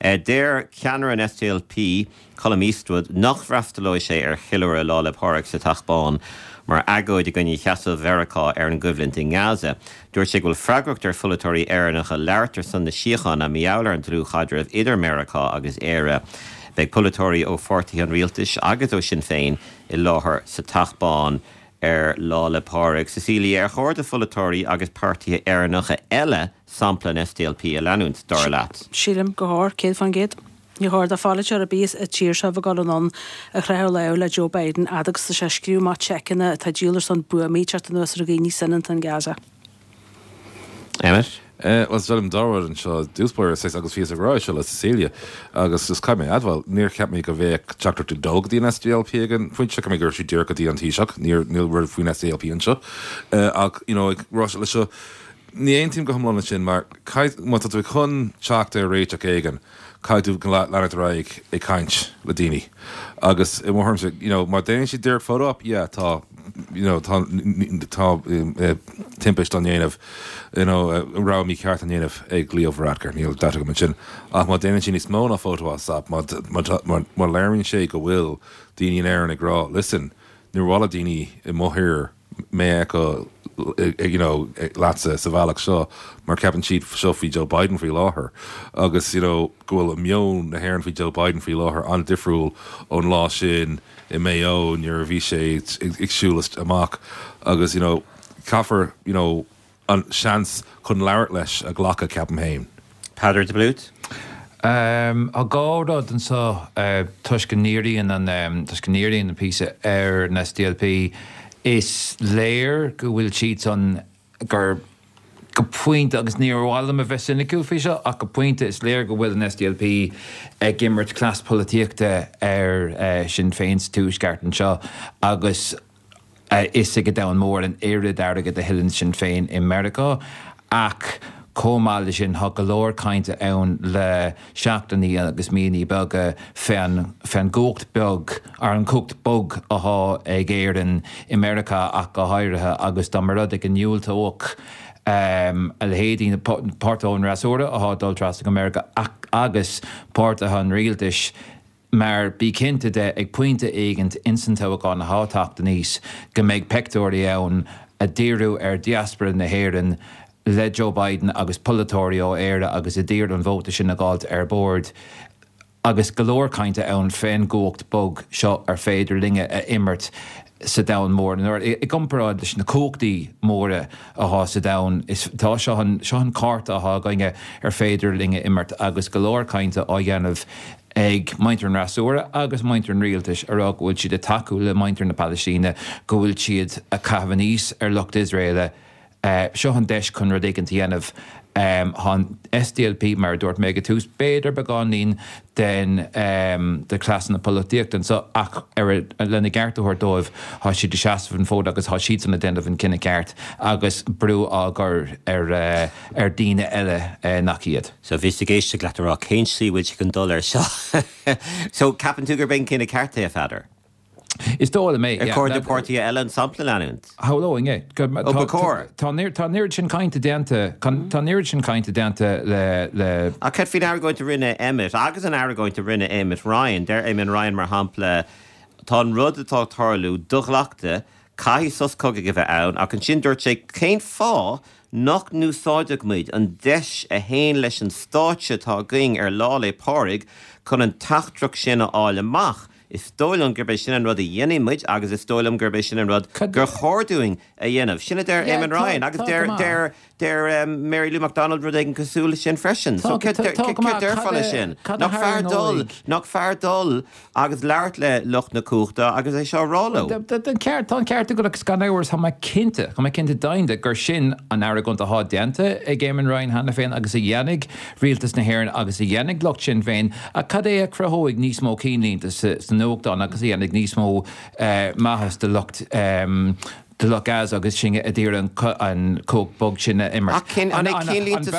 Déir ceanar an SDLP Colm Eastwood nach freastalóidh sé chiilear lá le páraigh sa taachbáin mar agóid I gcoinne cheasamh Verachá an gcuimhlint in Gaza. Dúirt sé go bhfuil freagracht fulatóirí éireanach a leirtar san na síocháin a meabhlar an trú chaidirh idir America agus éire. Beidh polatóirí ó fortaí an rialtais agus ó Sinn Féin I láthair sa taachbáin lá le páraigh. Cecilia chóir de fulatóirí agus páirtí éireanach eile sampla an SDLP a leanúint dar leat. Sílim go háir céad fan géad. Ní háir a fáilte ar a bíos a tíir se bh galán a chréir le Joe Biden agus sa seisciú má tsecinna tá díalar san buamí teart an nuas a géní san an Gaza. Emmett? Was dom dáhar an seo dúspóir sé agus fi ará se le Cecilia agus is caiimi adhil níor ceap mé go bhéh teachtar tú dog dín SDLP gan foiint se mé gur si dúr go dtí an tíiseach níor bhfuil faoin SDLP an seo ach rá le seo ní aon tím go hamlána sin mar má tú chun teachta réiteach éigen caiú go leanana raig I caiint le daoine agus I mórm se mar déanaan si dúir fótop tá timpeist an dhéanamh rá mí ceart an dhéanamh ag glíomhradcar níl data go man sin ach má déanaan sin níos móna fótoásap má léironn sé go bhfuil daoine éan ag rá listen nuair bhla daoine I mthir mé go lása sa bhealach seo mar ceapan siad seo fhí Joe Biden faoi láthair agus go bhfuil mion na hhéann fhí Joe Biden faoi láthair an difriúil ón lá sin I Mayo nuair bhí sé agsúlas amach agus caafar an seans chun leabhart leis a ghlacha ceapan hain. Peadar de Blút? A gádád an sa tuisciníiríon an písa na SDLP is léir go bhfuil siad an gur go puinte agus níorháil a bheith sinna cúfaí seo ach go puinte is léir go bhfuil an SDLP gimmert clas políochta Sinn Féin túisceartan seo agus is go da mór an éire airgad a hilann Sinn Féin in America ach cómáile sin ha go leor cainte ann le seachtaí agus míí bega fan gócht beg ar an cocht bog aá ag éireann America ach go háirithe agus dá mar rud ag an nniúilta óg a héadí na pártón rasúra aá dul trasach America agus pártathe an rialtais mar bí cinnte de ag puinte éigent instantáá na háteachta níos go méid pectóirí ann a ddíriú diaspora na hhéireann le Joe Biden agus polatóirí ó éire agus I ddír an bhóta sin na gáilt board agus golóir cainte ann féin gócht bog seo ar féidir linge a immert sa dain mór I gcomparáid leis na cóchtaí móra aá sa dain tá seo an carta aá gainge ar féidir linge immert agus golóir cainte á dhéanamh ag maintar an rasúra agus maintar an rialtais ará go bhfuil siad a taú le maintar na Palestíne go bhfuil siad a cahaníos ar Lucht Israele seo an deis chun rud éigen dhéanamh han SDLP mar dúirt méid túús béidir beánín den de clasan na políocht so ach lena gceartúir dóibh há siad de seaamh fód agus há siad sanna denmh an cinenne ceart agus brú águr ar daine eile nach iad. So bhís géiste gletarrá céintsaí bhfuil chun dul ar seo. So capan tú gur ben cinenne ceartta a feidir? Is dóla mé chuir de pártaí eile an sampla leanúint. Hálóing é Tá níir sin caiinte déanta le a cad fin air going to rinne Emmett agus an air going to rinne Emmett Ryan der Ryan mar hampla tá an rud atá tarlú dughlachta cai sos coga go bheith ann ach an sin dúirt sé céint fá nach núsáideach muid an deis a héin leis an stáitse tá going ar lá le páraigh chun an tachtdraach sin áil amach. Is dóilm gur béis sin an rud a dhéanaí muid agus is dóilm gur béis sin an rud gur chóirúing a dhéanamh. Sinna der Eamon Ryan agus der Mary Lou MacDonald rud ag an cosúla sin freisin. So der fáile sin. Nach fear dul agus leart le lucht na cúchta agus é seo rála. Tá ceart go agus ganhairs ha cinnte dainde gur sin an air gon a há déanta ag Eamon Ryan hena féin agus a dhéananig rialtas na hhéann agus a dhéananig locht sin féin a cad é a crethóigh níos mó cínlínta nóchtán agus íananig níos mó maithas de lucht de lucht gas agus singe a dtír an cóg bog sinna immer. Anna cínlínta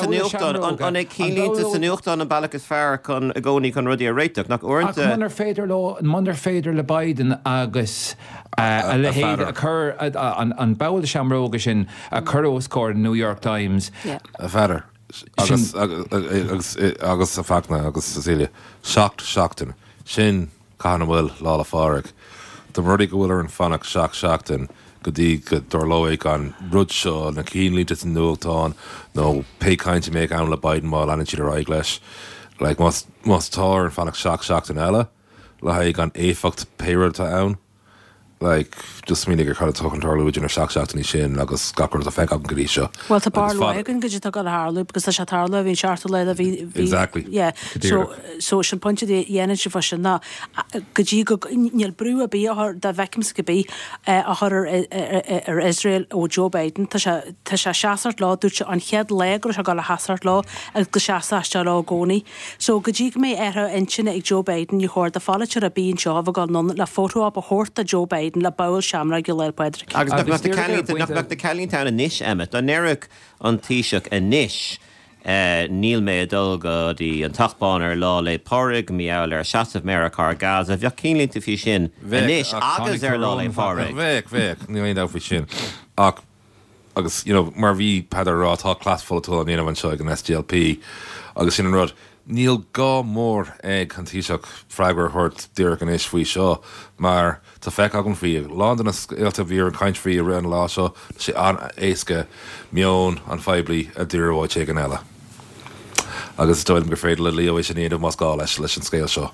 san nuchtán an bailachas fearr chun a gcónaí chun rudí a réiteach nach orintanta. Munar féidir le Biden agus a lehéad a chur an bail seamróga sin a chur óscóir New York Times. A feather. agus a facna agus Cecilia seachtain sin caihan bhfuil lála fáric. Tá rudí go bhfuil ar an fannach seachtain go dtí go dorlóigh an rud seo na cíonlínta an nuachtáin nó pécainte méid an le Biden má leanann siad a raig leis. Like más tá an fannach seachtain eile le haigh an éfacht péirealta ann. Like, just mí gur chuil tuchan tarlú idir seachtain sin agus gacur a feicach go dtí seo. Well, tá barlóigen go dtí go Harlú, because tá sé tarla hín seartta le a bhí. Exactly. Yeah. So sin pointe dhéanaan si fa sin ná go dtí go níl brú a bí de bheicems go bí a chur ar Israel ó Joe Biden, tá sé seaart lá dúte an chead legur se go le hasart lá agus go seaáiste lá gcónaí. So go dtí mé insinna ag Joe Biden i chóir de fáilte a bíon seo a gáil non le fótó a chóirta Joe Biden le bail seamra go leil Pedrick. Agus nach de Callíntown a níis Emmet, an Eric an Taoiseach a níis níl mé dulga dí an tachbán ar lá le párig miall ar seaamh mé car gas a bheoh cínlínta fi sin a níis agus ar lá le párig. Bheith, ní aon fi sin. Agus, mar bhí peidir rá tá clasfoltó an éanamh an seo an SDLP agus sin an rud. Níl gá mór ag an Taoiseach freigur thuirt dúach an is faoi seo, mar tá feic agan faoi London ilta bhí an caint faoi ri an lá seo sé an éasca meón an feblií a dúrháid sé an eile. Agus stoilm gur féidir le líomh sin iad más gá leis an scéil seo.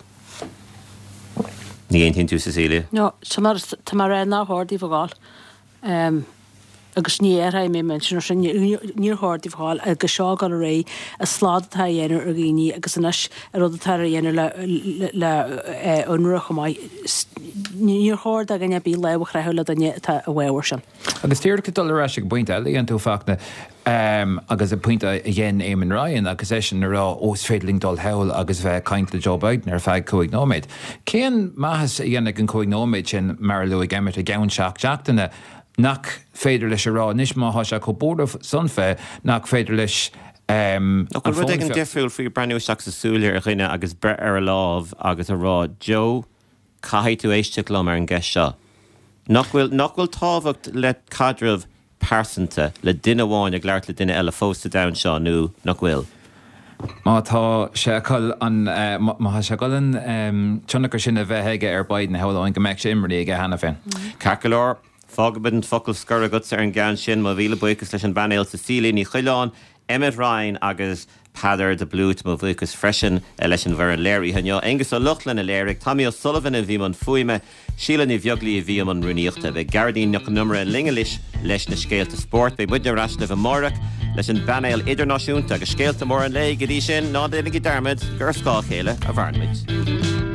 Ní aon tú Cecilia? No, tá mar ré náthirdaí bháil. Agus ní raibh mé mention sin níorthirdaí bháil agus seo gal a ré a sládtá dhéanú ar ghaoine agus inis a rudatá dhéanú le unruach maiid níorthir a gine bí lehah raithla a bhhar sin. Agus tíir go dul ra go buinte eile an tú facna agus a puinte a dhéan Éamon Ryan agus é sin rá os féidling dul heil agus bheith caiint le Joe Biden ar feid cóig nóméid. Céan maithas dhéanana an cóig nóméid sin mar luigh Emmett a gceann seachtainna nach féidir leis rá níos má se go bórdh sunfé nach féidir leis go rud ag an difriúil faoi breú seach sa súlir a chuine agus bre ar a lámh agus a rá Joe caiith tú éiste lom ar an gceis seo. Nach bhfuil táhacht le cadrih persanta le duine bháin ag leart le duine eile fósta da seo nó nach bhfuil. Má tá sé se golan tunagur sin a bheittheige ar Biden heáin go meid sé imí ag hena féin. Cacaláir fágabid an focail scura go ar an gan sin má bhíle buchas leis an banéil sa sílí ní chuileáin Emmett Ryan agus Padar de Blút má bhuichas freisin leis an bhar an léirí haneo agus ó luchlan a léirigh Tommy O'Sullivan a bhí man fuime sílan i bheaglaí a bhí man runníochta bheith Gardín nach numra an lingelis leis na scéalta sport bheith buidne rasna bh mórach leis an banéil idirnáisiúnta agus scéalta mór an lé go dtí sin ná déananig i darmid gur scáil chéile a bharnmid.